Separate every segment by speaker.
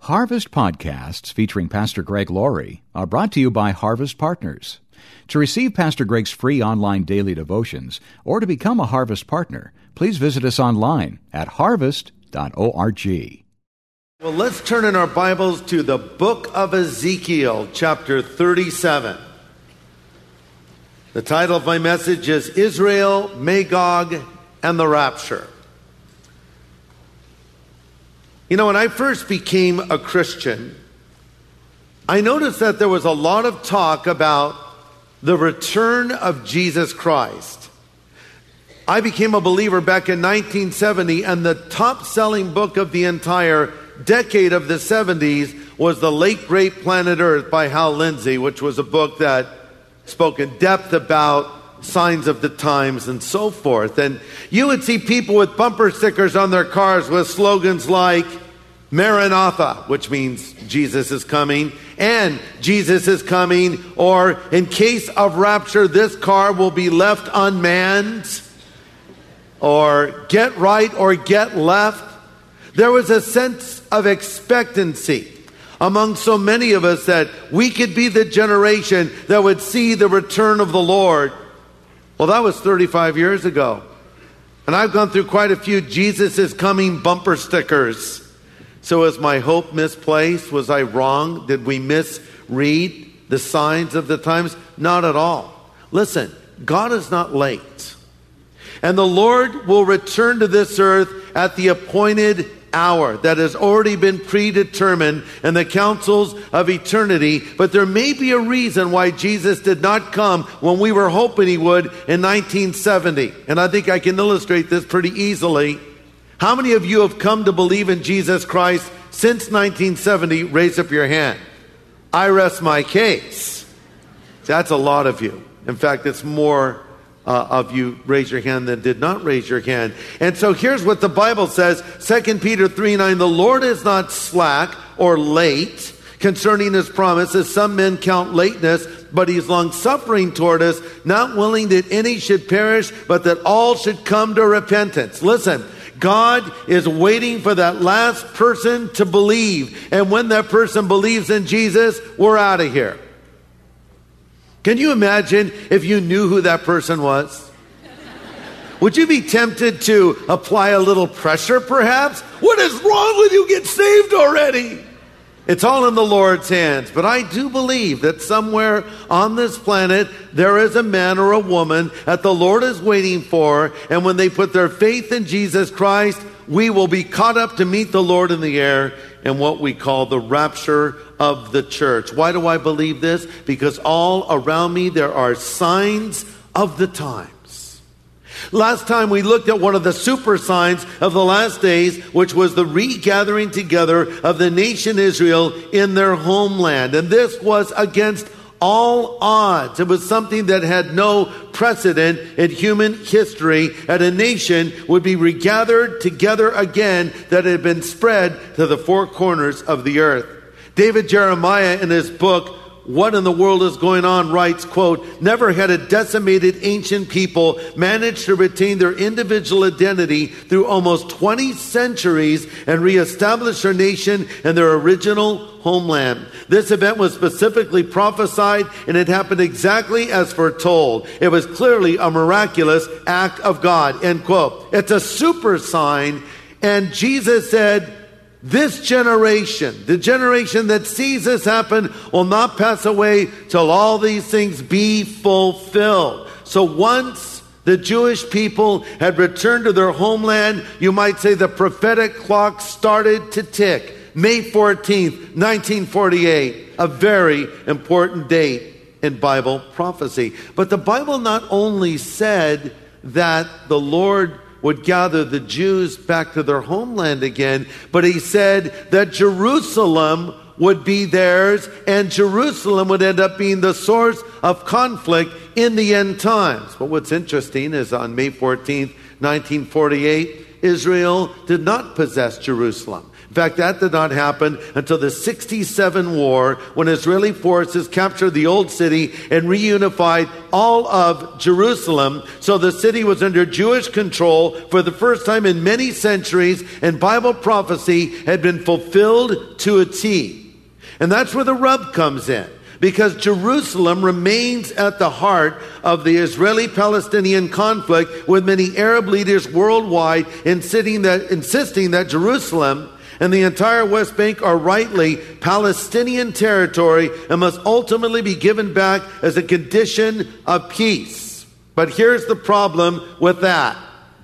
Speaker 1: Harvest podcasts featuring Pastor Greg Laurie are brought to you by Harvest Partners. To receive Pastor Greg's free online daily devotions or to become a Harvest partner, please visit us online at harvest.org.
Speaker 2: Well, let's turn in our Bibles to the book of Ezekiel, chapter 37. The title of my message is Israel, Magog, and the Rapture. You know, when I first became a Christian, I noticed that there was a lot of talk about the return of Jesus Christ. I became a believer back in 1970, and the top-selling book of the entire decade of the 70s was The Late Great Planet Earth by Hal Lindsey, which was a book that spoke in depth about signs of the times and so forth. And you would see people with bumper stickers on their cars with slogans like Maranatha, which means Jesus is coming, and Jesus is coming, or in case of rapture, this car will be left unmanned, or get right or get left. There was a sense of expectancy among so many of us that we could be the generation that would see the return of the Lord. Well, that was 35 years ago. And I've gone through quite a few Jesus is coming bumper stickers. So is my hope misplaced? Was I wrong? Did we misread the signs of the times? Not at all. Listen, God is not late. And the Lord will return to this earth at the appointed hour that has already been predetermined in the councils of eternity. But there may be a reason why Jesus did not come when we were hoping he would in 1970. And I think I can illustrate this pretty easily. How many of you have come to believe in Jesus Christ since 1970? Raise up your hand. I rest my case. That's a lot of you. In fact, it's more of you raise your hand than did not raise your hand. And so here's what the Bible says, 2 Peter 3:9, the Lord is not slack or late concerning his promise, as some men count lateness, but he's long-suffering toward us, not willing that any should perish, but that all should come to repentance. Listen, God is waiting for that last person to believe. And when that person believes in Jesus, we're out of here. Can you imagine if you knew who that person was? Would you be tempted to apply a little pressure, perhaps? What is wrong with you? Get saved already. It's all in the Lord's hands. But I do believe that somewhere on this planet, there is a man or a woman that the Lord is waiting for. And when they put their faith in Jesus Christ, we will be caught up to meet the Lord in the air in what we call the rapture of the church. Why do I believe this? Because all around me, there are signs of the times. Last time we looked at one of the super signs of the last days, which was the regathering together of the nation Israel in their homeland. And this was against all odds. It was something that had no precedent in human history, that a nation would be regathered together again that had been spread to the four corners of the earth. David Jeremiah, in his book, What in the World is Going On, writes, quote, never had a decimated ancient people managed to retain their individual identity through almost 20 centuries and reestablish their nation in their original homeland. This event was specifically prophesied, and it happened exactly as foretold. It was clearly a miraculous act of God, end quote. It's a super sign, and Jesus said, this generation, the generation that sees this happen, will not pass away till all these things be fulfilled. So once the Jewish people had returned to their homeland, you might say the prophetic clock started to tick. May 14th, 1948, a very important date in Bible prophecy. But the Bible not only said that the Lord would gather the Jews back to their homeland again, but he said that Jerusalem would be theirs, and Jerusalem would end up being the source of conflict in the end times. But what's interesting is on May 14th, 1948, Israel did not possess Jerusalem. In fact, that did not happen until the 67 war, when Israeli forces captured the old city and reunified all of Jerusalem. So the city was under Jewish control for the first time in many centuries, and Bible prophecy had been fulfilled to a T. And that's where the rub comes in, because Jerusalem remains at the heart of the Israeli-Palestinian conflict, with many Arab leaders worldwide insisting that Jerusalem and the entire West Bank are rightly Palestinian territory and must ultimately be given back as a condition of peace. But here's the problem with that.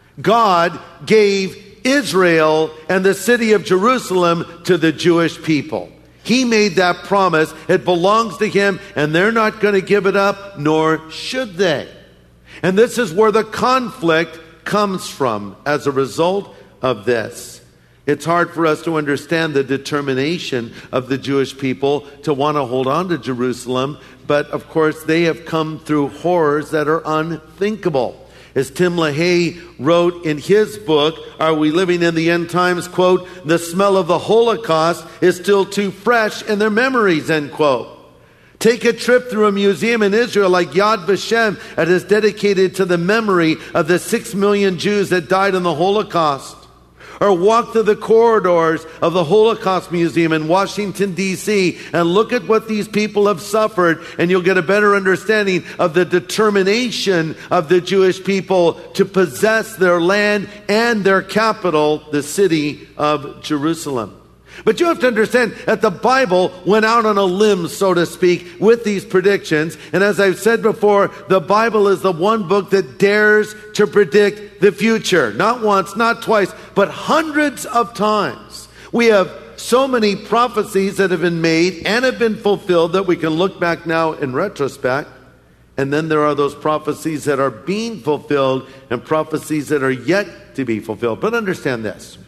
Speaker 2: God gave Israel and the city of Jerusalem to the Jewish people. He made that promise. It belongs to Him, and they're not going to give it up, nor should they. And this is where the conflict comes from as a result of this. It's hard for us to understand the determination of the Jewish people to want to hold on to Jerusalem, but of course they have come through horrors that are unthinkable. As Tim LaHaye wrote in his book, Are We Living in the End Times, quote, the smell of the Holocaust is still too fresh in their memories, end quote. Take a trip through a museum in Israel like Yad Vashem that is dedicated to the memory of the 6 million Jews that died in the Holocaust. Or walk through the corridors of the Holocaust Museum in Washington, D.C. and look at what these people have suffered, and you'll get a better understanding of the determination of the Jewish people to possess their land and their capital, the city of Jerusalem. But you have to understand that the Bible went out on a limb, so to speak, with these predictions. And as I've said before, the Bible is the one book that dares to predict the future. Not once, not twice, but hundreds of times. We have so many prophecies that have been made and have been fulfilled that we can look back now in retrospect. And then there are those prophecies that are being fulfilled and prophecies that are yet to be fulfilled. But understand this.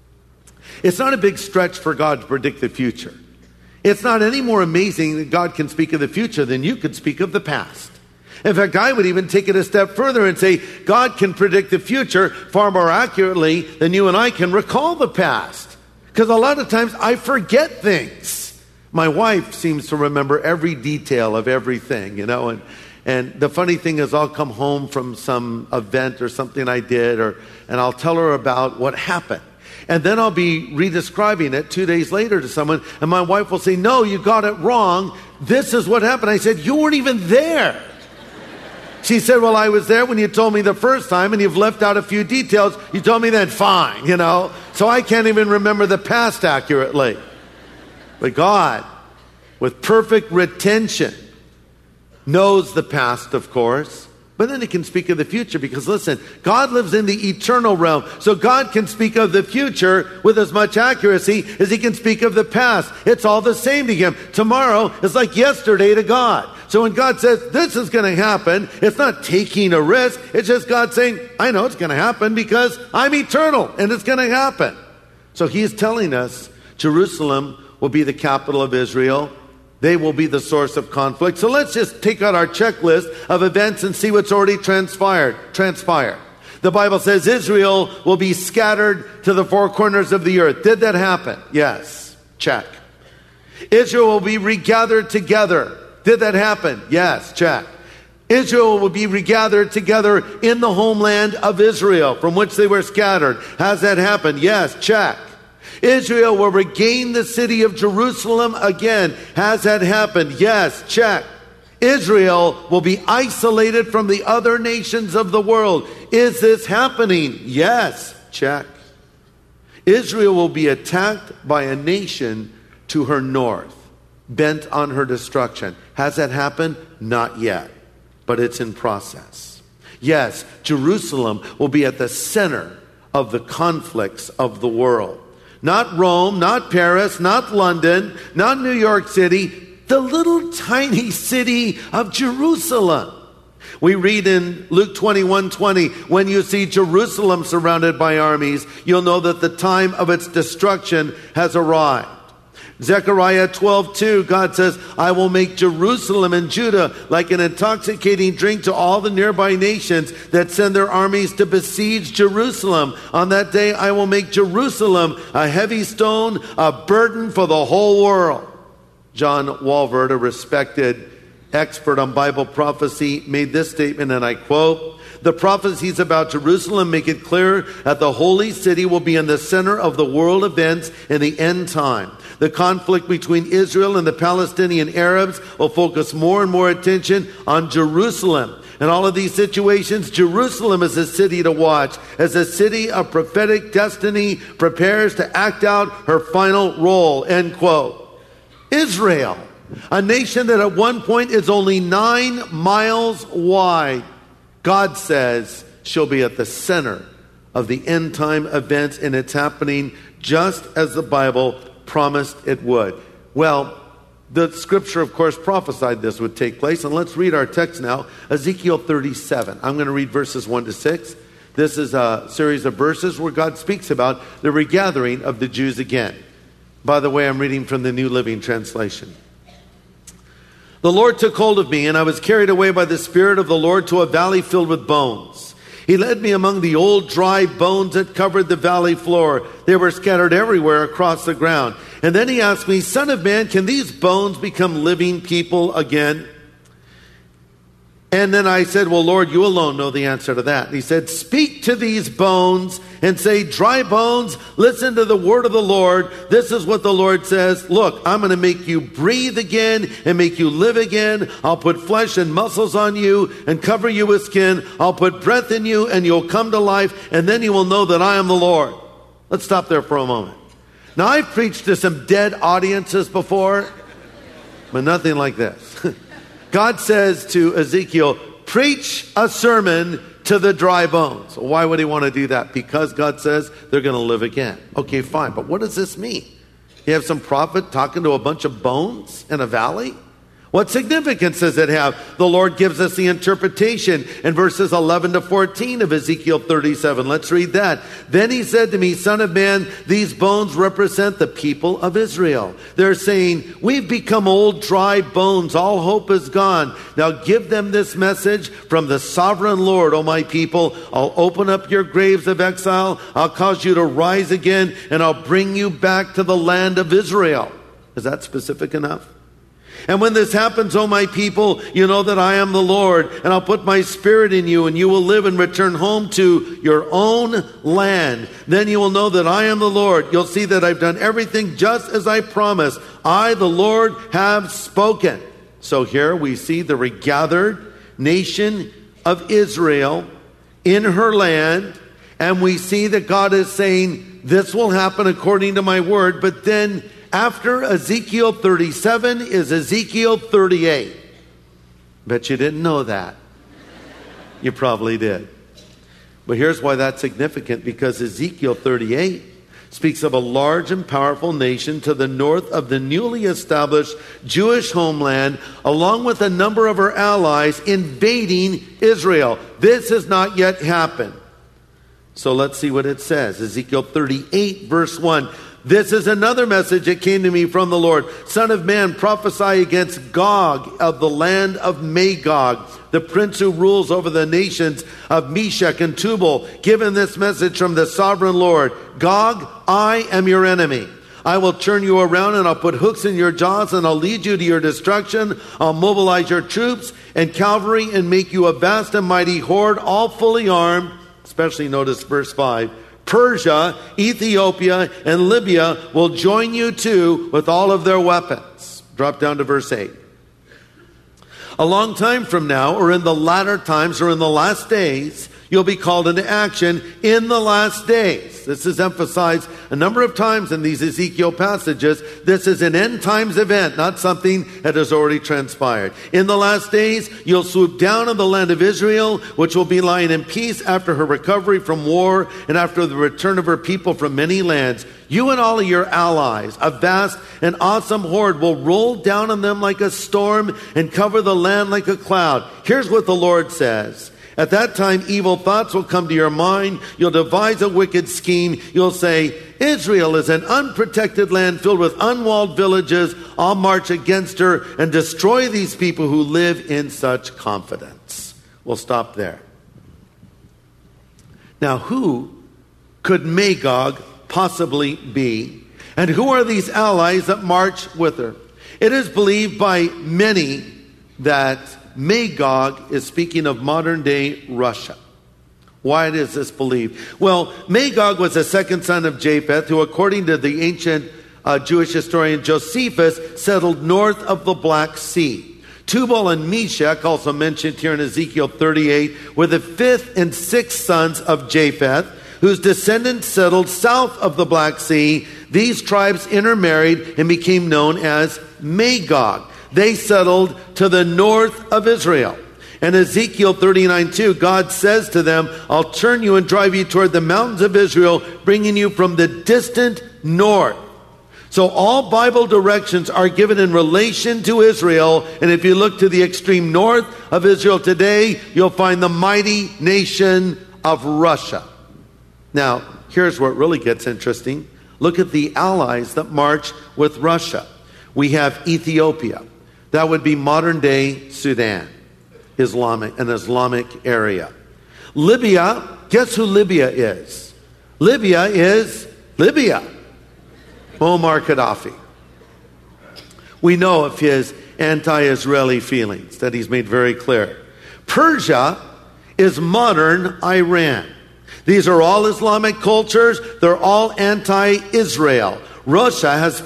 Speaker 2: It's not a big stretch for God to predict the future. It's not any more amazing that God can speak of the future than you could speak of the past. In fact, I would even take it a step further and say God can predict the future far more accurately than you and I can recall the past. Because a lot of times I forget things. My wife seems to remember every detail of everything, And the funny thing is I'll come home from some event or something I did, and I'll tell her about what happened. And then I'll be redescribing it 2 days later to someone, and my wife will say, no, you got it wrong. This is what happened. I said, you weren't even there. She said, well, I was there when you told me the first time, and you've left out a few details. You told me then, fine, So I can't even remember the past accurately. But God, with perfect retention, knows the past, of course. But then He can speak of the future, because listen, God lives in the eternal realm. So God can speak of the future with as much accuracy as He can speak of the past. It's all the same to Him. Tomorrow is like yesterday to God. So when God says this is going to happen, it's not taking a risk. It's just God saying, I know it's going to happen because I'm eternal and it's going to happen. So He's telling us Jerusalem will be the capital of Israel. They will be the source of conflict. So let's just take out our checklist of events and see what's already transpired. The Bible says Israel will be scattered to the four corners of the earth. Did that happen? Yes. Check. Israel will be regathered together. Did that happen? Yes. Check. Israel will be regathered together in the homeland of Israel from which they were scattered. Has that happened? Yes. Check. Israel will regain the city of Jerusalem again. Has that happened? Yes. Check. Israel will be isolated from the other nations of the world. Is this happening? Yes. Check. Israel will be attacked by a nation to her north, bent on her destruction. Has that happened? Not yet, but it's in process. Yes, Jerusalem will be at the center of the conflicts of the world. Not Rome, not Paris, not London, not New York City, the little tiny city of Jerusalem. We read in Luke 21:20, when you see Jerusalem surrounded by armies, you'll know that the time of its destruction has arrived. Zechariah 12:2, God says, I will make Jerusalem and Judah like an intoxicating drink to all the nearby nations that send their armies to besiege Jerusalem. On that day, I will make Jerusalem a heavy stone, a burden for the whole world. John Walvoord, a respected expert on Bible prophecy, made this statement, and I quote, the prophecies about Jerusalem make it clear that the holy city will be in the center of the world events in the end time. The conflict between Israel and the Palestinian Arabs will focus more and more attention on Jerusalem. In all of these situations, Jerusalem is a city to watch as a city of prophetic destiny prepares to act out her final role, end quote. Israel, a nation that at one point is only 9 miles wide, God says she'll be at the center of the end time events, and it's happening just as the Bible promised it would. Well, the scripture, of course, prophesied this would take place. And let's read our text now, Ezekiel 37. I'm going to read verses 1 to 6. This is a series of verses where God speaks about the regathering of the Jews again. By the way, I'm reading from the New Living Translation. The Lord took hold of me, and I was carried away by the Spirit of the Lord to a valley filled with bones. He led me among the old dry bones that covered the valley floor. They were scattered everywhere across the ground. And then he asked me, Son of man, can these bones become living people again? And then I said, well, Lord, you alone know the answer to that. And he said, speak to these bones and say, dry bones, listen to the word of the Lord. This is what the Lord says. Look, I'm going to make you breathe again and make you live again. I'll put flesh and muscles on you and cover you with skin. I'll put breath in you and you'll come to life. And then you will know that I am the Lord. Let's stop there for a moment. Now, I've preached to some dead audiences before, but nothing like this. God says to Ezekiel, preach a sermon to the dry bones. Why would he want to do that? Because God says they're going to live again. Okay, fine. But what does this mean? You have some prophet talking to a bunch of bones in a valley? What significance does it have? The Lord gives us the interpretation in verses 11 to 14 of Ezekiel 37. Let's read that. Then he said to me, Son of man, these bones represent the people of Israel. They're saying, we've become old, dry bones. All hope is gone. Now give them this message from the sovereign Lord, O my people. I'll open up your graves of exile. I'll cause you to rise again, and I'll bring you back to the land of Israel. Is that specific enough? And when this happens, O my people, you know that I am the Lord, and I'll put my spirit in you, and you will live and return home to your own land. Then you will know that I am the Lord. You'll see that I've done everything just as I promised. I, the Lord, have spoken. So here we see the regathered nation of Israel in her land, and we see that God is saying, this will happen according to my word. But then after Ezekiel 37 is Ezekiel 38. Bet you didn't know that. You probably did. But here's why that's significant, because Ezekiel 38 speaks of a large and powerful nation to the north of the newly established Jewish homeland, along with a number of her allies invading Israel. This has not yet happened. So let's see what it says. Ezekiel 38, verse 1. This is another message that came to me from the Lord. Son of man, prophesy against Gog of the land of Magog, the prince who rules over the nations of Meshech and Tubal. Given this message from the sovereign Lord. Gog, I am your enemy. I will turn you around and I'll put hooks in your jaws and I'll lead you to your destruction. I'll mobilize your troops and cavalry and make you a vast and mighty horde, all fully armed. Especially notice verse 5. Persia, Ethiopia, and Libya will join you too with all of their weapons. Drop down to verse 8. A long time from now, or in the latter times, or in the last days, you'll be called into action in the last days. This is emphasized a number of times in these Ezekiel passages. This is an end times event, not something that has already transpired. In the last days, you'll swoop down on the land of Israel, which will be lying in peace after her recovery from war and after the return of her people from many lands. You and all of your allies, a vast and awesome horde, will roll down on them like a storm and cover the land like a cloud. Here's what the Lord says. At that time, evil thoughts will come to your mind. You'll devise a wicked scheme. You'll say, Israel is an unprotected land filled with unwalled villages. I'll march against her and destroy these people who live in such confidence. We'll stop there. Now, who could Magog possibly be? And who are these allies that march with her? It is believed by many that Magog is speaking of modern-day Russia. Why is this believed? Well, Magog was the second son of Japheth, who, according to the ancient Jewish historian Josephus, settled north of the Black Sea. Tubal and Meshach, also mentioned here in Ezekiel 38, were the fifth and sixth sons of Japheth, whose descendants settled south of the Black Sea. These tribes intermarried and became known as Magog. They settled to the north of Israel. And Ezekiel 39:2, God says to them, I'll turn you and drive you toward the mountains of Israel, bringing you from the distant north. So all Bible directions are given in relation to Israel. And if you look to the extreme north of Israel today, you'll find the mighty nation of Russia. Now, here's where it really gets interesting. Look at the allies that march with Russia. We have Ethiopia. That would be modern-day Sudan, an Islamic area. Libya, guess who Libya is? Libya is Libya. Muammar Gaddafi. We know of his anti-Israeli feelings that he's made very clear. Persia is modern Iran. These are all Islamic cultures. They're all anti-Israel. Russia has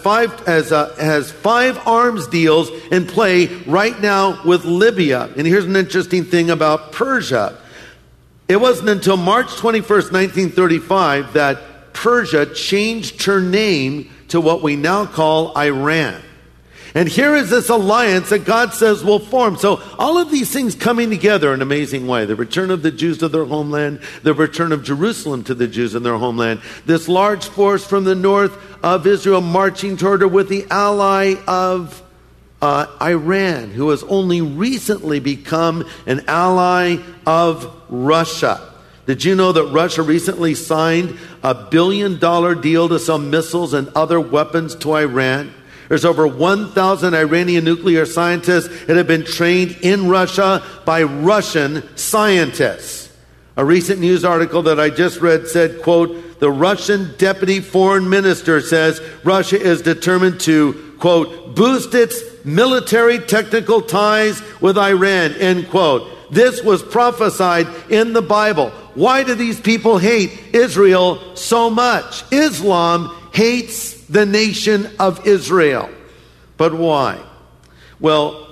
Speaker 2: five arms deals in play right now with Libya. And here's an interesting thing about Persia. It wasn't until March 21st, 1935 that Persia changed her name to what we now call Iran. And here is this alliance that God says will form. So all of these things coming together in an amazing way. The return of the Jews to their homeland, the return of Jerusalem to the Jews in their homeland, this large force from the north of Israel marching toward her with the ally of Iran, who has only recently become an ally of Russia. Did you know that Russia recently signed a $1 billion deal to sell missiles and other weapons to Iran? There's over 1,000 Iranian nuclear scientists that have been trained in Russia by Russian scientists. A recent news article that I just read said, quote, the Russian deputy foreign minister says Russia is determined to, quote, boost its military technical ties with Iran, end quote. This was prophesied in the Bible. Why do these people hate Israel so much? Islam hates the nation of Israel. But why? Well,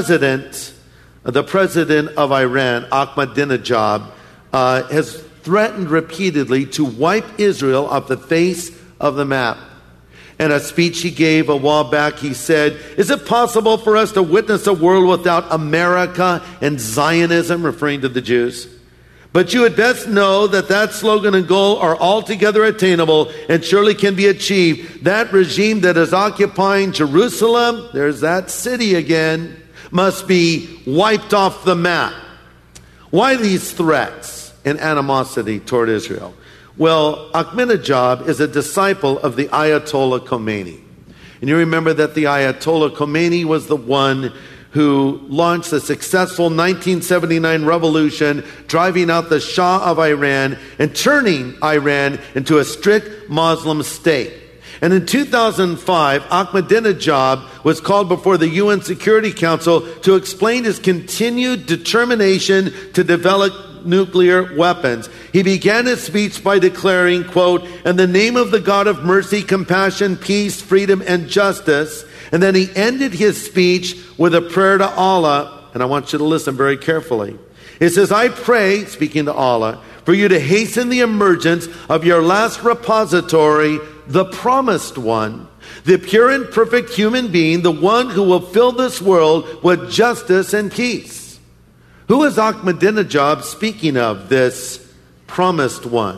Speaker 2: the president of Iran, Ahmadinejad, has threatened repeatedly to wipe Israel off the face of the map. In a speech he gave a while back, he said, is it possible for us to witness a world without America and Zionism, referring to the Jews? But you had best know that that slogan and goal are altogether attainable and surely can be achieved. That regime that is occupying Jerusalem, there's that city again, must be wiped off the map. Why these threats and animosity toward Israel? Well, Ahmadinejad is a disciple of the Ayatollah Khomeini. And you remember that the Ayatollah Khomeini was the one who launched the successful 1979 revolution, driving out the Shah of Iran and turning Iran into a strict Muslim state. And in 2005, Ahmadinejad was called before the UN Security Council to explain his continued determination to develop nuclear weapons. He began his speech by declaring, quote, in the name of the God of mercy, compassion, peace, freedom, and justice. And then he ended his speech with a prayer to Allah. And I want you to listen very carefully. It says, I pray, speaking to Allah, for you to hasten the emergence of your last repository, the promised one, the pure and perfect human being, the one who will fill this world with justice and peace. Who is Ahmadinejad speaking of, this promised one?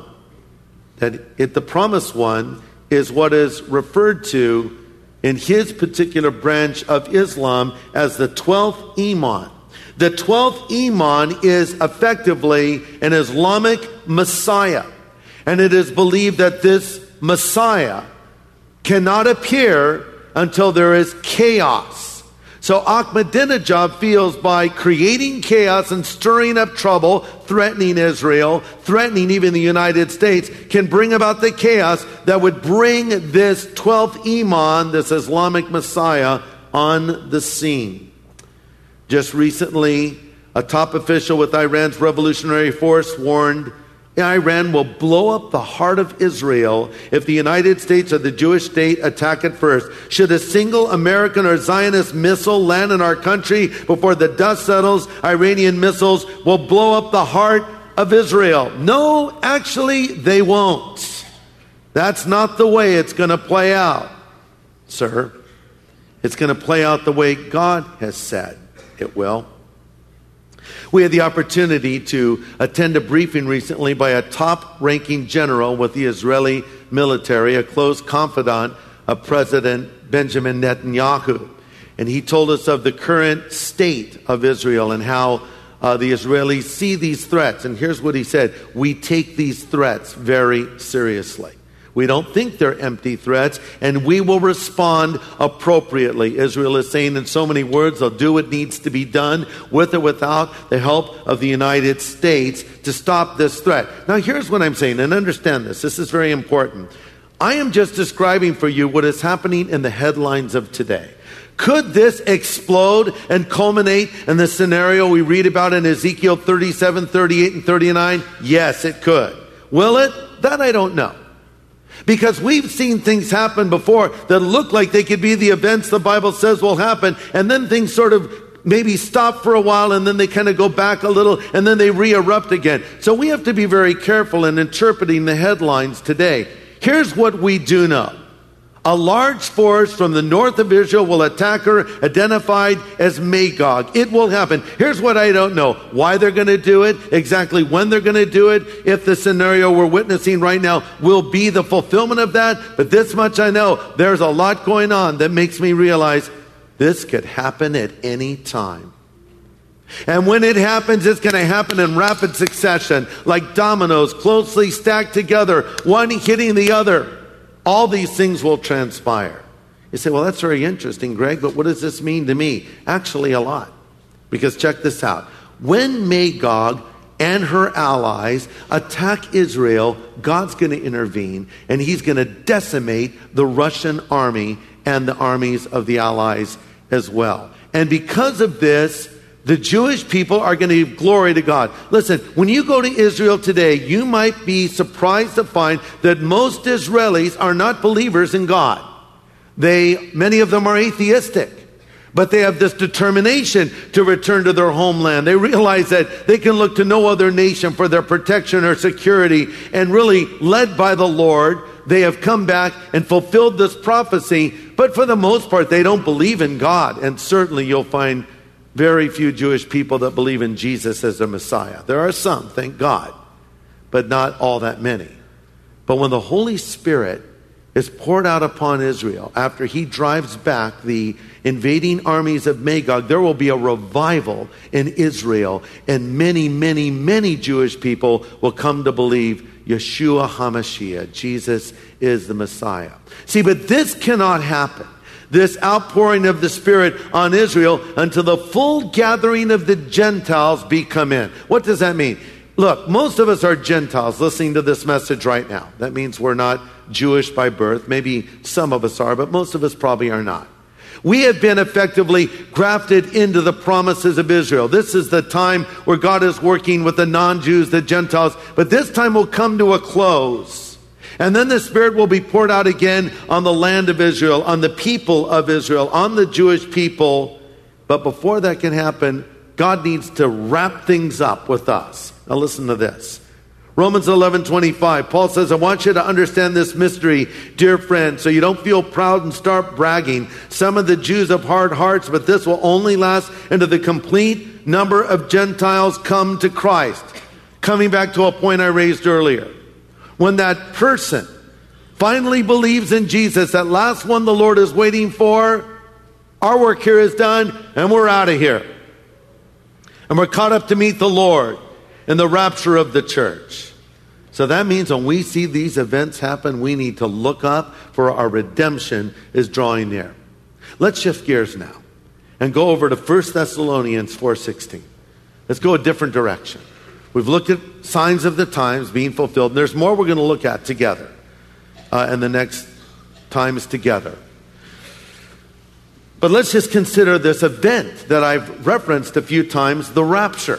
Speaker 2: The promised one is what is referred to in his particular branch of Islam as the 12th Imam. The 12th Imam is effectively an Islamic Messiah. And it is believed that this Messiah cannot appear until there is chaos. So Ahmadinejad feels by creating chaos and stirring up trouble, threatening Israel, threatening even the United States, can bring about the chaos that would bring this 12th Imam, this Islamic Messiah, on the scene. Just recently, a top official with Iran's revolutionary force warned Iran will blow up the heart of Israel if the United States or the Jewish state attack it first. Should a single American or Zionist missile land in our country before the dust settles, Iranian missiles will blow up the heart of Israel. No, actually, they won't. That's not the way it's going to play out, sir. It's going to play out the way God has said it will. We had the opportunity to attend a briefing recently by a top-ranking general with the Israeli military, a close confidant of President Benjamin Netanyahu. And he told us of the current state of Israel and how the Israelis see these threats. And here's what he said: we take these threats very seriously. We don't think they're empty threats, and we will respond appropriately. Israel is saying in so many words, they'll do what needs to be done, with or without the help of the United States, to stop this threat. Now, here's what I'm saying, and understand this. This is very important. I am just describing for you what is happening in the headlines of today. Could this explode and culminate in the scenario we read about in Ezekiel 37, 38, and 39? Yes, it could. Will it? That I don't know. Because we've seen things happen before that look like they could be the events the Bible says will happen, and then things sort of maybe stop for a while, and then they kind of go back a little, and then they re-erupt again. So we have to be very careful in interpreting the headlines today. Here's what we do know. A large force from the north of Israel will attack her, identified as Magog. It will happen. Here's what I don't know: why they're going to do it, exactly when they're going to do it, if the scenario we're witnessing right now will be the fulfillment of that. But this much I know: there's a lot going on that makes me realize this could happen at any time. And when it happens, it's going to happen in rapid succession, like dominoes closely stacked together, one hitting the other. All these things will transpire. You say, well, that's very interesting, Greg, but what does this mean to me? Actually, a lot. Because check this out. When Magog and her allies attack Israel, God's going to intervene, and he's going to decimate the Russian army and the armies of the allies as well. And because of this, the Jewish people are going to give glory to God. Listen, when you go to Israel today, you might be surprised to find that most Israelis are not believers in God. Many of them are atheistic, but they have this determination to return to their homeland. They realize that they can look to no other nation for their protection or security, and really, led by the Lord, they have come back and fulfilled this prophecy. But for the most part, they don't believe in God, and certainly you'll find very few Jewish people that believe in Jesus as the Messiah. There are some, thank God, but not all that many. But when the Holy Spirit is poured out upon Israel, after he drives back the invading armies of Magog, there will be a revival in Israel, and many, many, many Jewish people will come to believe Yeshua HaMashiach. Jesus is the Messiah. See, but this cannot happen, this outpouring of the Spirit on Israel, until the full gathering of the Gentiles be come in. What does that mean? Look, most of us are Gentiles listening to this message right now. That means we're not Jewish by birth. Maybe some of us are, but most of us probably are not. We have been effectively grafted into the promises of Israel. This is the time where God is working with the non-Jews, the Gentiles, but this time will come to a close. And then the Spirit will be poured out again on the land of Israel, on the people of Israel, on the Jewish people. But before that can happen, God needs to wrap things up with us. Now listen to this. Romans 11:25, Paul says, I want you to understand this mystery, dear friend, so you don't feel proud and start bragging. Some of the Jews have hard hearts, but this will only last until the complete number of Gentiles come to Christ. Coming back to a point I raised earlier. When that person finally believes in Jesus, that last one the Lord is waiting for, our work here is done and we're out of here. And we're caught up to meet the Lord in the rapture of the church. So that means when we see these events happen, we need to look up, for our redemption is drawing near. Let's shift gears now and go over to 1 Thessalonians 4:16. Let's go a different direction. We've looked at signs of the times being fulfilled. And there's more we're going to look at together. And the next time is together. But let's just consider this event that I've referenced a few times, the rapture.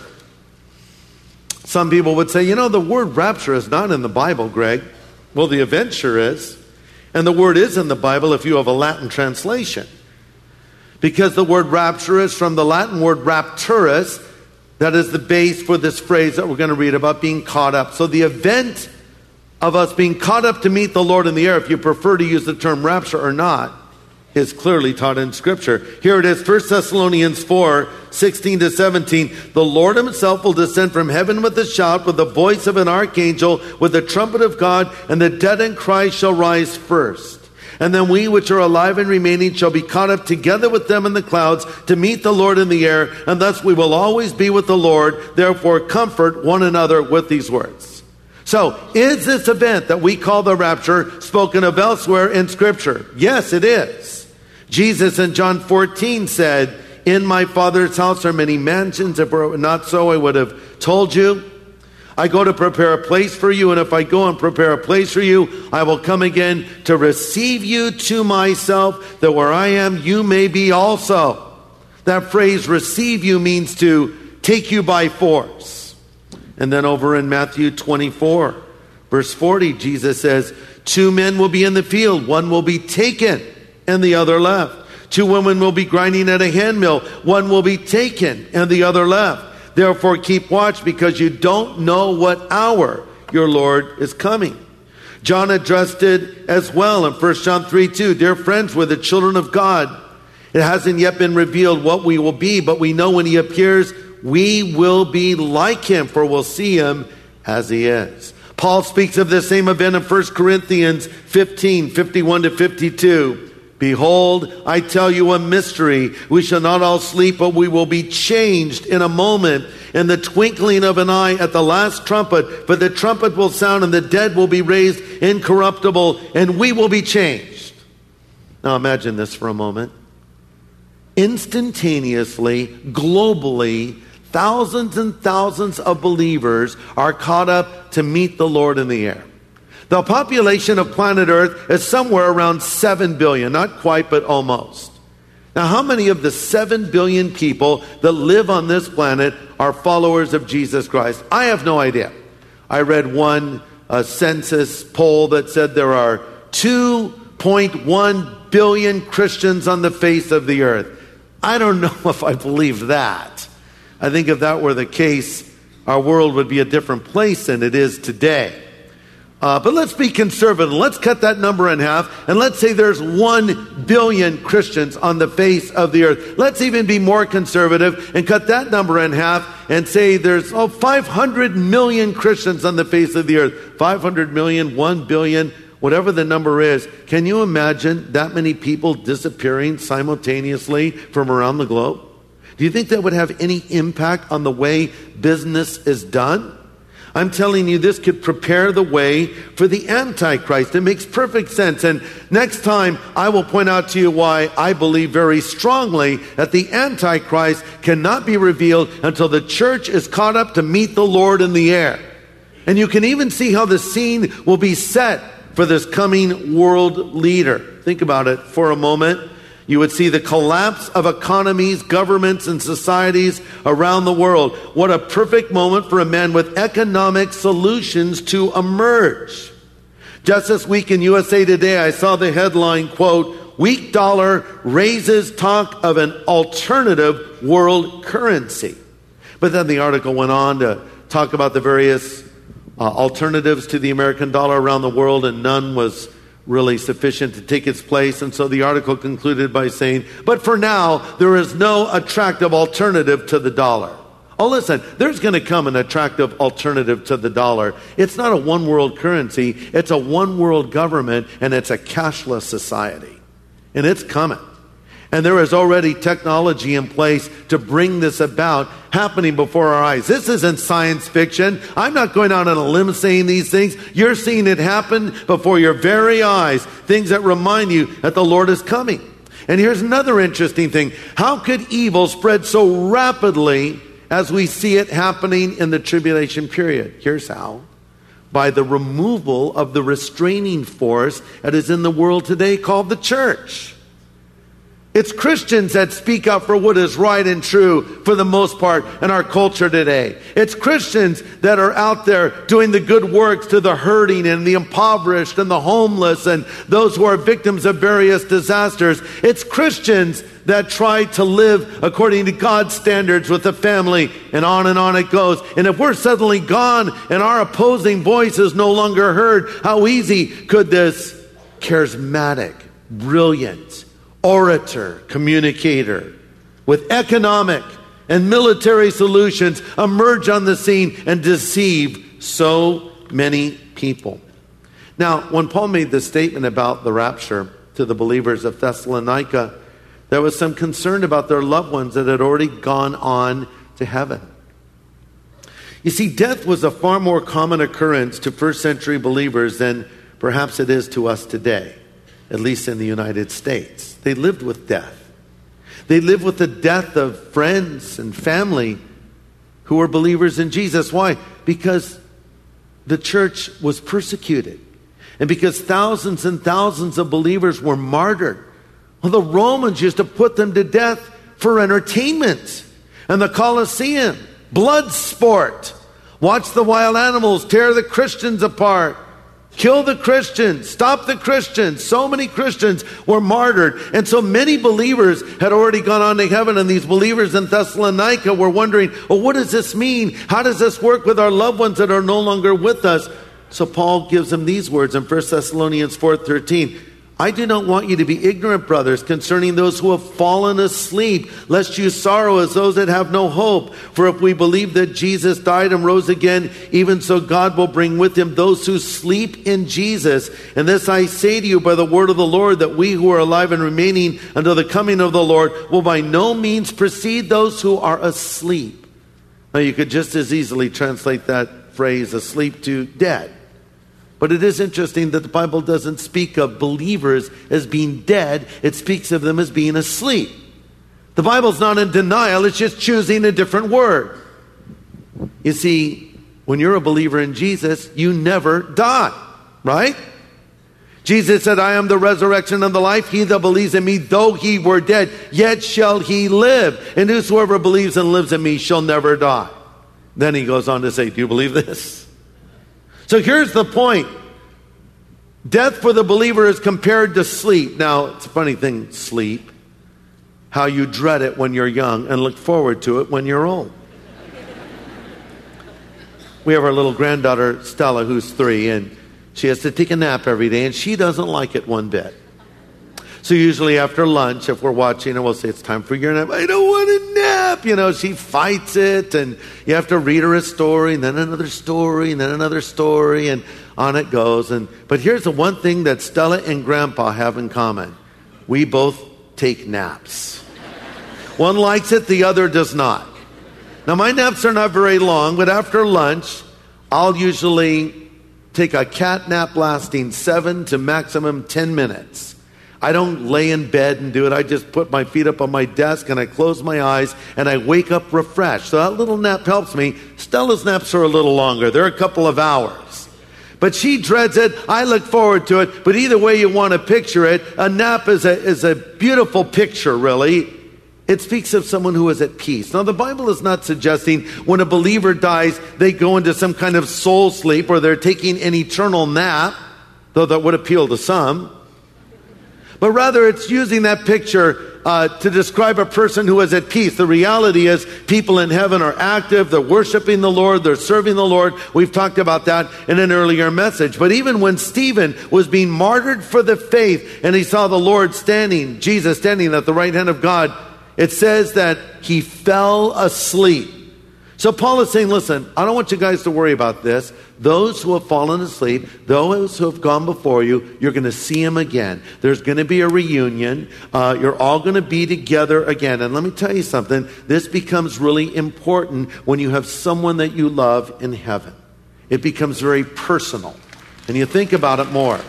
Speaker 2: Some people would say, the word rapture is not in the Bible, Greg. Well, the event sure is. And the word is in the Bible if you have a Latin translation. Because the word rapture is from the Latin word rapturus. That is the base for this phrase that we're going to read about being caught up. So the event of us being caught up to meet the Lord in the air, if you prefer to use the term rapture or not, is clearly taught in Scripture. Here it is, 1 Thessalonians 4:16-17. The Lord himself will descend from heaven with a shout, with the voice of an archangel, with the trumpet of God, and the dead in Christ shall rise first. And then we which are alive and remaining shall be caught up together with them in the clouds to meet the Lord in the air, and thus we will always be with the Lord. Therefore comfort one another with these words. So, is this event that we call the rapture spoken of elsewhere in Scripture? Yes, it is. Jesus in John 14 said, in my Father's house are many mansions. If it were not so, I would have told you. I go to prepare a place for you, and if I go and prepare a place for you, I will come again to receive you to myself, that where I am, you may be also. That phrase, receive you, means to take you by force. And then over in Matthew 24, verse 40, Jesus says, 2 men will be in the field, one will be taken and the other left. 2 women will be grinding at a handmill, one will be taken and the other left. Therefore keep watch, because you don't know what hour your Lord is coming. John addressed it as well in 1 John 3:2. Dear friends, we're the children of God. It hasn't yet been revealed what we will be, but we know when he appears, we will be like him, for we'll see him as he is. Paul speaks of this same event in 1 Corinthians 15:51-52. Behold, I tell you a mystery. We shall not all sleep, but we will be changed in a moment, in the twinkling of an eye, at the last trumpet. For the trumpet will sound, and the dead will be raised incorruptible, and we will be changed. Now imagine this for a moment. Instantaneously, globally, thousands and thousands of believers are caught up to meet the Lord in the air. The population of planet Earth is somewhere around 7 billion. Not quite, but almost. Now, how many of the 7 billion people that live on this planet are followers of Jesus Christ? I have no idea. I read one census poll that said there are 2.1 billion Christians on the face of the earth. I don't know if I believe that. I think if that were the case, our world would be a different place than it is today. But let's be conservative. Let's cut that number in half, and let's say there's 1 billion Christians on the face of the earth. Let's even be more conservative and cut that number in half and say there's 500 million Christians on the face of the earth. 500 million, 1 billion, whatever the number is. Can you imagine that many people disappearing simultaneously from around the globe? Do you think that would have any impact on the way business is done? I'm telling you, this could prepare the way for the Antichrist. It makes perfect sense. And next time, I will point out to you why I believe very strongly that the Antichrist cannot be revealed until the church is caught up to meet the Lord in the air. And you can even see how the scene will be set for this coming world leader. Think about it for a moment. You would see the collapse of economies, governments, and societies around the world. What a perfect moment for a man with economic solutions to emerge. Just this week in USA Today, I saw the headline, quote, "Weak dollar raises talk of an alternative world currency." But then the article went on to talk about the various alternatives to the American dollar around the world, and none was really sufficient to take its place. And so the article concluded by saying, but for now, there is no attractive alternative to the dollar. Oh, listen, there's going to come an attractive alternative to the dollar. It's not a one world currency. It's a one world government, and it's a cashless society. And it's coming. And there is already technology in place to bring this about, happening before our eyes. This isn't science fiction. I'm not going out on a limb saying these things. You're seeing it happen before your very eyes. Things that remind you that the Lord is coming. And here's another interesting thing. How could evil spread so rapidly as we see it happening in the tribulation period? Here's how. By the removal of the restraining force that is in the world today called the church. It's Christians that speak up for what is right and true for the most part in our culture today. It's Christians that are out there doing the good works to the hurting and the impoverished and the homeless and those who are victims of various disasters. It's Christians that try to live according to God's standards with the family, and on it goes. And if we're suddenly gone and our opposing voice is no longer heard, how easy could this charismatic, brilliant, orator, communicator with economic and military solutions emerge on the scene and deceive so many people? Now, when Paul made this statement about the rapture to the believers of Thessalonica, there was some concern about their loved ones that had already gone on to heaven. You see, death was a far more common occurrence to first century believers than perhaps it is to us today, at least in the United States. They lived with death. They lived with the death of friends and family who were believers in Jesus. Why? Because the church was persecuted. And because thousands and thousands of believers were martyred. Well, the Romans used to put them to death for entertainment. And the Colosseum, blood sport. Watch the wild animals tear the Christians apart. Kill the Christians. Stop the Christians. So many Christians were martyred. And so many believers had already gone on to heaven. And these believers in Thessalonica were wondering, well, what does this mean? How does this work with our loved ones that are no longer with us? So Paul gives them these words in 1 Thessalonians 4:13. I do not want you to be ignorant, brothers, concerning those who have fallen asleep, lest you sorrow as those that have no hope. For if we believe that Jesus died and rose again, even so God will bring with him those who sleep in Jesus. And this I say to you by the word of the Lord, that we who are alive and remaining until the coming of the Lord will by no means precede those who are asleep. Now you could just as easily translate that phrase, asleep, to dead. But it is interesting that the Bible doesn't speak of believers as being dead. It speaks of them as being asleep. The Bible's not in denial. It's just choosing a different word. You see, when you're a believer in Jesus, you never die, right? Jesus said, I am the resurrection and the life. He that believes in me, though he were dead, yet shall he live. And whosoever believes and lives in me shall never die. Then he goes on to say, do you believe this? So here's the point. Death for the believer is compared to sleep. Now, it's a funny thing, sleep. How you dread it when you're young and look forward to it when you're old. We have our little granddaughter, Stella, who's 3, and she has to take a nap every day, and she doesn't like it one bit. So usually after lunch, if we're watching, and we'll say, it's time for your nap. I don't want a nap. You know, she fights it, and you have to read her a story, and then another story, and then another story, and on it goes. But here's the one thing that Stella and Grandpa have in common. We both take naps. One likes it, the other does not. Now, my naps are not very long, but after lunch, I'll usually take a cat nap lasting 7 to maximum 10 minutes. I don't lay in bed and do it. I just put my feet up on my desk and I close my eyes and I wake up refreshed. So that little nap helps me. Stella's naps are a little longer. They're a couple of hours. But she dreads it. I look forward to it. But either way you want to picture it, a nap is a beautiful picture, really. It speaks of someone who is at peace. Now, the Bible is not suggesting when a believer dies, they go into some kind of soul sleep or they're taking an eternal nap, though that would appeal to some. But rather, it's using that picture to describe a person who is at peace. The reality is people in heaven are active. They're worshiping the Lord. They're serving the Lord. We've talked about that in an earlier message. But even when Stephen was being martyred for the faith and he saw the Lord standing, Jesus standing at the right hand of God, it says that he fell asleep. So Paul is saying, listen, I don't want you guys to worry about this. Those who have fallen asleep, those who have gone before you, you're going to see them again. There's going to be a reunion. You're all going to be together again. And let me tell you something. This becomes really important when you have someone that you love in heaven. It becomes very personal. And you think about it more.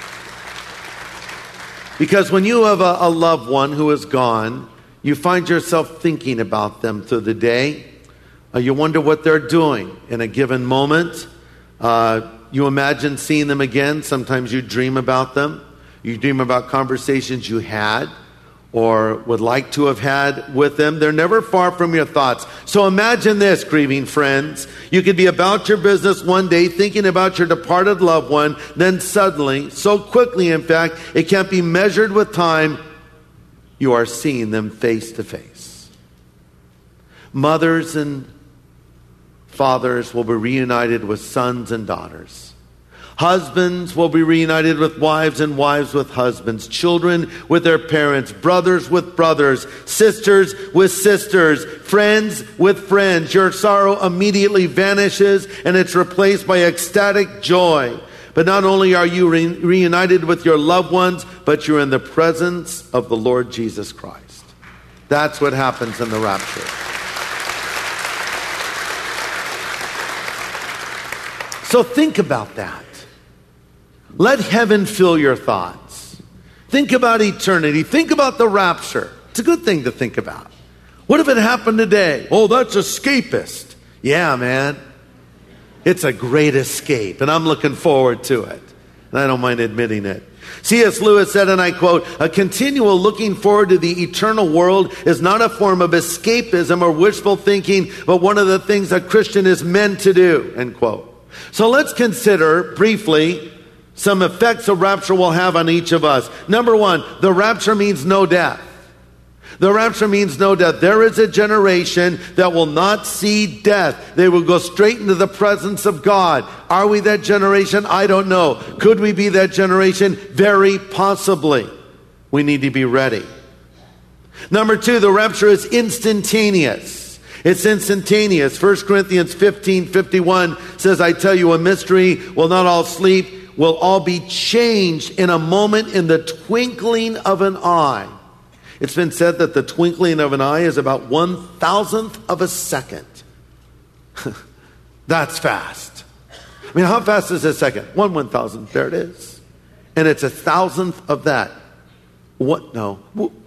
Speaker 2: Because when you have a loved one who is gone, you find yourself thinking about them through the day. You wonder what they're doing in a given moment. You imagine seeing them again. Sometimes you dream about them. You dream about conversations you had or would like to have had with them. They're never far from your thoughts. So imagine this, grieving friends. You could be about your business one day, thinking about your departed loved one. Then suddenly, so quickly in fact, it can't be measured with time, you are seeing them face to face. Mothers and fathers will be reunited with sons and daughters. Husbands will be reunited with wives and wives with husbands. Children with their parents. Brothers with brothers. Sisters with sisters. Friends with friends. Your sorrow immediately vanishes and it's replaced by ecstatic joy. But not only are you reunited with your loved ones, but you're in the presence of the Lord Jesus Christ. That's what happens in the rapture. So think about that. Let heaven fill your thoughts. Think about eternity. Think about the rapture. It's a good thing to think about. What if it happened today? Oh, that's escapist. Yeah, man. It's a great escape, and I'm looking forward to it. And I don't mind admitting it. C.S. Lewis said, and I quote, "A continual looking forward to the eternal world is not a form of escapism or wishful thinking, but one of the things a Christian is meant to do," end quote. So let's consider briefly some effects the rapture will have on each of us. Number one, the rapture means no death. The rapture means no death. There is a generation that will not see death. They will go straight into the presence of God. Are we that generation? I don't know. Could we be that generation? Very possibly. We need to be ready. Number two, the rapture is instantaneous. It's instantaneous. 1 Corinthians 15:51 says, "I tell you a mystery, will not all sleep, will all be changed in a moment, in the twinkling of an eye." It's been said that the twinkling of an eye is about 1,000th of a second. That's fast. I mean, how fast is a second? 1/1000th. There it is. And it's 1,000th of that. What? No.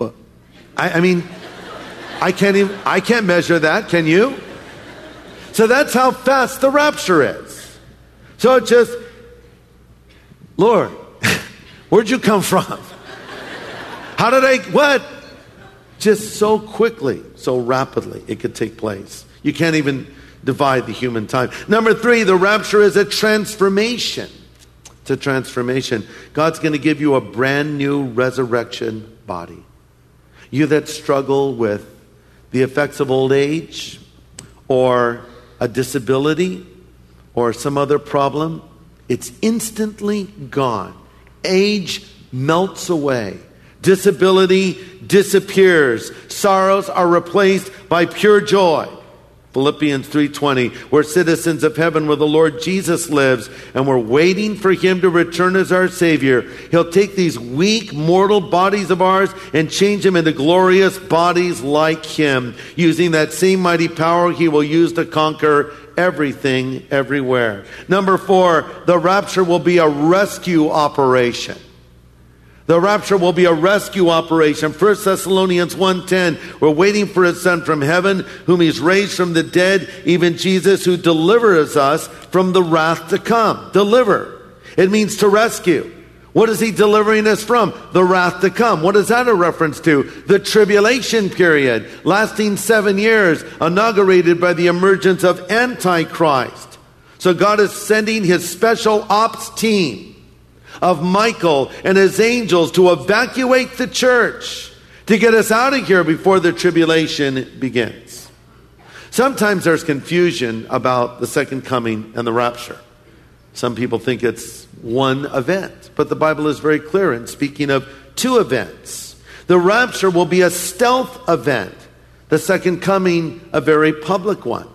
Speaker 2: I mean, I can't measure that. Can you? So that's how fast the rapture is. So it just, Lord, where'd you come from? How did what? Just so quickly, so rapidly it could take place. You can't even divide the human time. Number three, the rapture is a transformation. It's a transformation. God's going to give you a brand new resurrection body. You that struggle with the effects of old age or a disability or some other problem, it's instantly gone. Age melts away. Disability disappears. Sorrows are replaced by pure joy. Philippians 3:20, we're citizens of heaven where the Lord Jesus lives, and we're waiting for him to return as our Savior. He'll take these weak, mortal bodies of ours and change them into glorious bodies like him. Using that same mighty power he will use to conquer everything, everywhere. Number four, the rapture will be a rescue operation. The rapture will be a rescue operation. 1 Thessalonians 1:10, we're waiting for his Son from heaven, whom he's raised from the dead, even Jesus, who delivers us from the wrath to come. Deliver. It means to rescue. What is he delivering us from? The wrath to come. What is that a reference to? The tribulation period, lasting 7 years, inaugurated by the emergence of Antichrist. So God is sending his special ops team of Michael and his angels to evacuate the church, to get us out of here before the tribulation begins. Sometimes there's confusion about the second coming and the rapture. Some people think it's one event, but the Bible is very clear in speaking of two events. The rapture will be a stealth event, the second coming a very public one.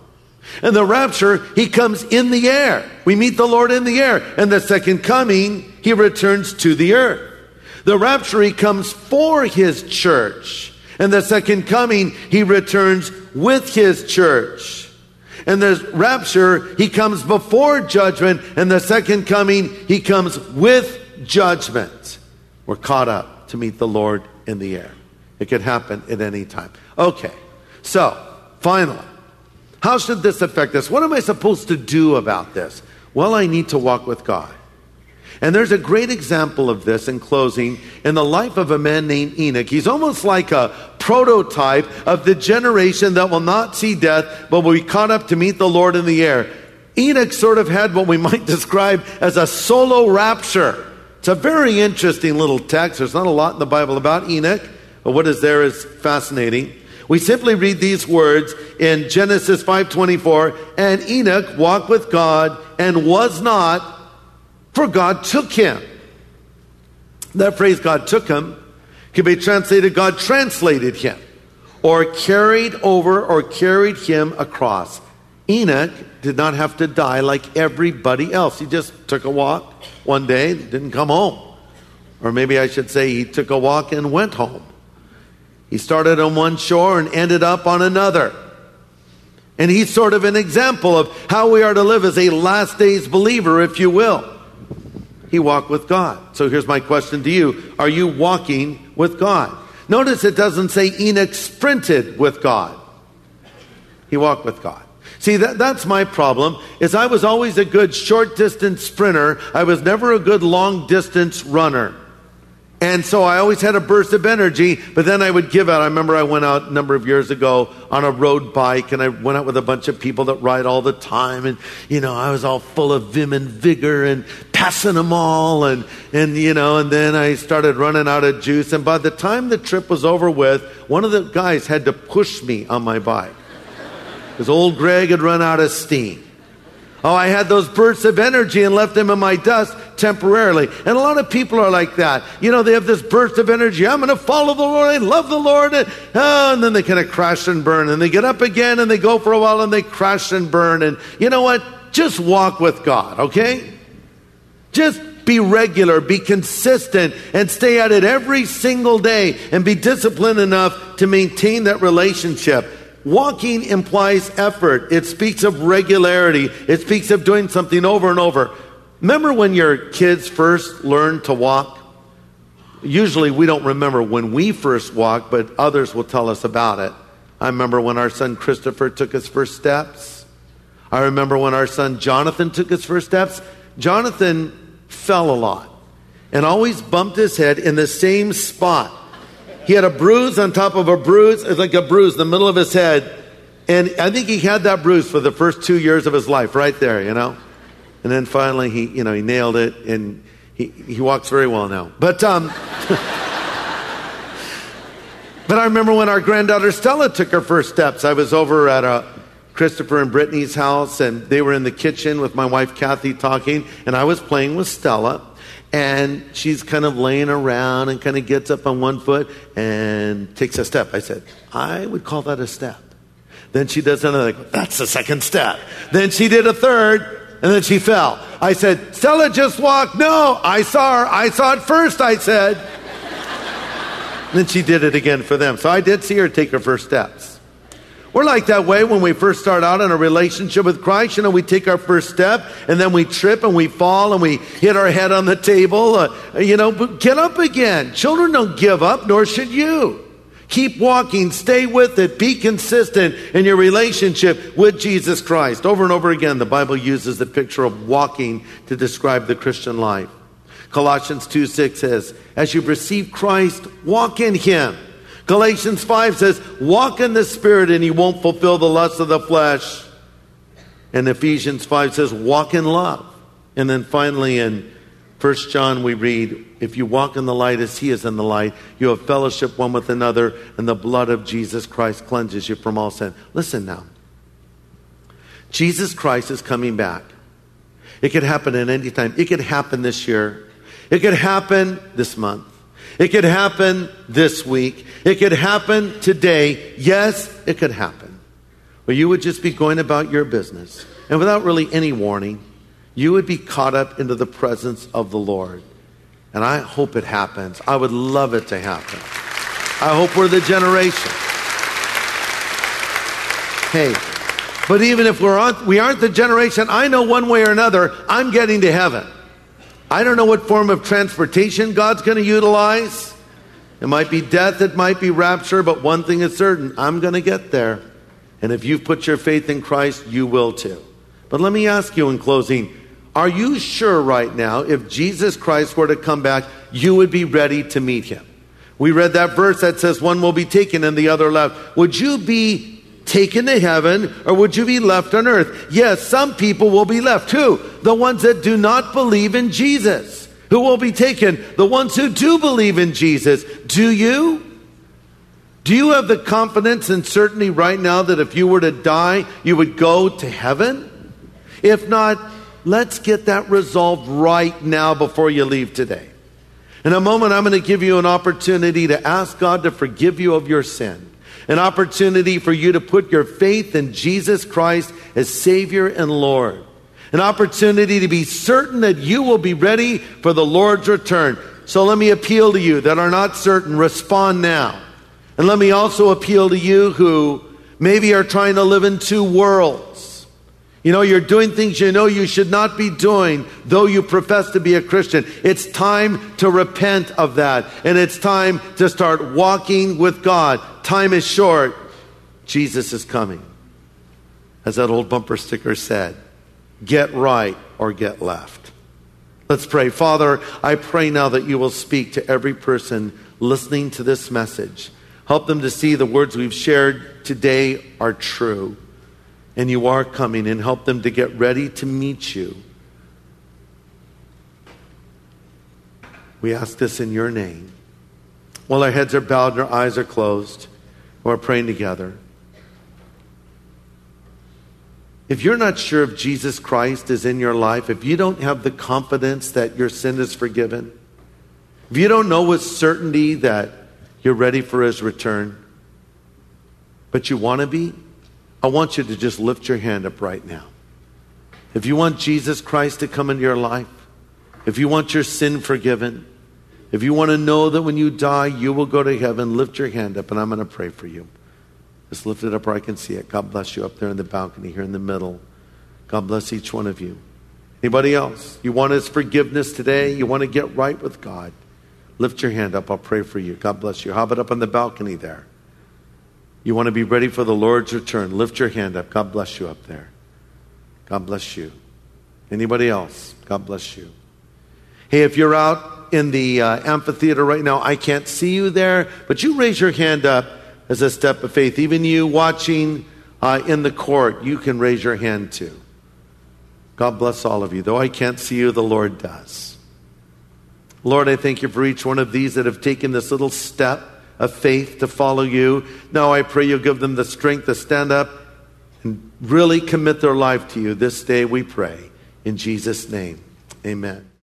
Speaker 2: And the rapture, he comes in the air. We meet the Lord in the air. And the second coming, he returns to the earth. The rapture, he comes for his church. And the second coming, he returns with his church. And the rapture, he comes before judgment. And the second coming, he comes with judgment. We're caught up to meet the Lord in the air. It could happen at any time. Okay, so finally, how should this affect us? What am I supposed to do about this? Well, I need to walk with God. And there's a great example of this in closing in the life of a man named Enoch. He's almost like a prototype of the generation that will not see death, but will be caught up to meet the Lord in the air. Enoch sort of had what we might describe as a solo rapture. It's a very interesting little text. There's not a lot in the Bible about Enoch, but what is there is fascinating. We simply read these words in Genesis 5:24, and Enoch walked with God and was not, for God took him. That phrase, God took him, can be translated, God translated him, or carried over, or carried him across. Enoch did not have to die like everybody else. He just took a walk one day, didn't come home. Or maybe I should say he took a walk and went home. He started on one shore and ended up on another. And he's sort of an example of how we are to live as a last days believer, if you will. He walked with God. So here's my question to you. Are you walking with God? Notice it doesn't say Enoch sprinted with God. He walked with God. See, that's my problem, is I was always a good short distance sprinter. I was never a good long distance runner. And so I always had a burst of energy, but then I would give out. I remember I went out a number of years ago on a road bike, and I went out with a bunch of people that ride all the time. And, I was all full of vim and vigor and passing them all. And then I started running out of juice. And by the time the trip was over with, one of the guys had to push me on my bike, because old Greg had run out of steam. Oh, I had those bursts of energy and left them in my dust temporarily. And a lot of people are like that. They have this burst of energy. I'm going to follow the Lord. I love the Lord. And then they kind of crash and burn. And they get up again and they go for a while and they crash and burn. And you know what? Just walk with God, okay? Just be regular, be consistent, and stay at it every single day. And be disciplined enough to maintain that relationship. Walking implies effort. It speaks of regularity. It speaks of doing something over and over. Remember when your kids first learned to walk? Usually we don't remember when we first walked, but others will tell us about it. I remember when our son Christopher took his first steps. I remember when our son Jonathan took his first steps. Jonathan fell a lot and always bumped his head in the same spot. He had a bruise on top of a bruise. It's like a bruise in the middle of his head. And I think he had that bruise for the first 2 years of his life, right there, And then finally he nailed it, and he walks very well now. But but I remember when our granddaughter Stella took her first steps. I was over at Christopher and Brittany's house, and they were in the kitchen with my wife Kathy talking, and I was playing with Stella. And she's kind of laying around and kind of gets up on one foot and takes a step. I said, I would call that a step. Then she does another, that's the second step. Then she did a third, and then she fell. I said, Stella just walked. No, I saw her. I saw it first, I said. And then she did it again for them. So I did see her take her first steps. We're like that way when we first start out in a relationship with Christ. We take our first step, and then we trip and we fall and we hit our head on the table. But get up again. Children don't give up, nor should you. Keep walking, stay with it, be consistent in your relationship with Jesus Christ. Over and over again, the Bible uses the picture of walking to describe the Christian life. Colossians 2:6 says, as you've received Christ, walk in Him. Galatians 5 says, walk in the Spirit and you won't fulfill the lust of the flesh. And Ephesians 5 says, walk in love. And then finally in 1 John we read, if you walk in the light as He is in the light, you have fellowship one with another, and the blood of Jesus Christ cleanses you from all sin. Listen now. Jesus Christ is coming back. It could happen at any time. It could happen this year. It could happen this month. It could happen this week. It could happen today. Yes, it could happen. where you would just be going about your business, and without really any warning, you would be caught up into the presence of the Lord. And I hope it happens. I would love it to happen. I hope we're the generation. Hey, but even if we aren't the generation, I know one way or another, I'm getting to heaven. I don't know what form of transportation God's going to utilize. It might be death, it might be rapture, but one thing is certain, I'm going to get there. And if you've put your faith in Christ, you will too. But let me ask you in closing, are you sure right now, if Jesus Christ were to come back, you would be ready to meet him? We read that verse that says one will be taken and the other left. Would you be taken to heaven, or would you be left on earth? Yes, some people will be left. Who? The ones that do not believe in Jesus. Who will be taken? The ones who do believe in Jesus. Do you? Do you have the confidence and certainty right now that if you were to die, you would go to heaven? If not, let's get that resolved right now before you leave today. In a moment, I'm going to give you an opportunity to ask God to forgive you of your sin. An opportunity for you to put your faith in Jesus Christ as Savior and Lord. An opportunity to be certain that you will be ready for the Lord's return. So let me appeal to you that are not certain, respond now. And let me also appeal to you who maybe are trying to live in two worlds. You know, you're doing things you know you should not be doing, though you profess to be a Christian. It's time to repent of that. And it's time to start walking with God. Time is short. Jesus is coming. As that old bumper sticker said, get right or get left. Let's pray. Father, I pray now that you will speak to every person listening to this message. Help them to see the words we've shared today are true. And you are coming, and help them to get ready to meet you. We ask this in your name. While our heads are bowed and our eyes are closed, we're praying together. If you're not sure if Jesus Christ is in your life, if you don't have the confidence that your sin is forgiven, if you don't know with certainty that you're ready for his return, but you want to be, I want you to just lift your hand up right now. If you want Jesus Christ to come into your life, if you want your sin forgiven, if you want to know that when you die, you will go to heaven, lift your hand up and I'm going to pray for you. Just lift it up where I can see it. God bless you up there in the balcony here in the middle. God bless each one of you. Anybody else? You want his forgiveness today? You want to get right with God? Lift your hand up. I'll pray for you. God bless you. How about up on the balcony there? You want to be ready for the Lord's return? Lift your hand up. God bless you up there. God bless you. Anybody else? God bless you. Hey, if you're out in the amphitheater right now, I can't see you there, but you raise your hand up as a step of faith. Even you watching in the court, you can raise your hand too. God bless all of you. Though I can't see you, the Lord does. Lord, I thank you for each one of these that have taken this little step of faith to follow you. Now I pray you'll give them the strength to stand up and really commit their life to you. This day we pray. In Jesus' name, amen.